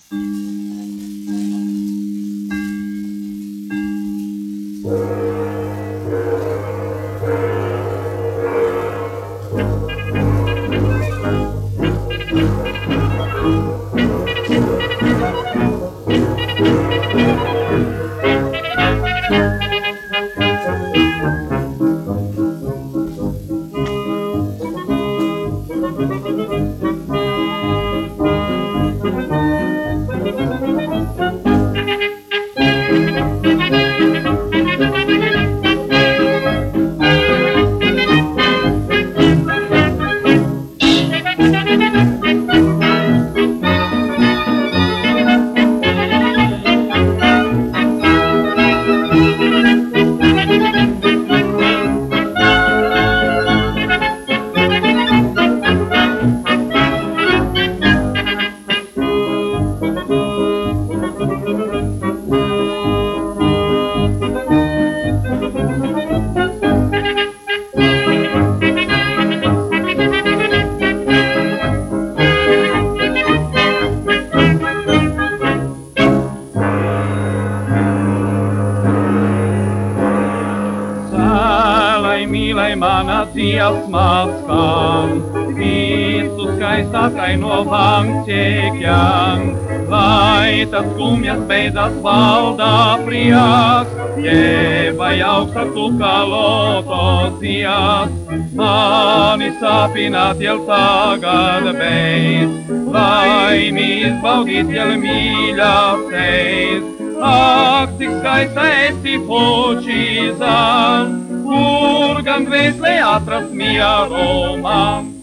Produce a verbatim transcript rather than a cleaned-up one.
Mīlai mana dziesmas skan, visu skaistākai no vangķēkļiem, lai tas skumjas beidzas valdā prieks, jēbai augsta tu kā lotos zies, mani sāpināt jau tagad beidz, laimi izbaudīt jau mīļās eis, ak, cik skaista esi pučīzā, kur gan dvēselē atrast mieru man.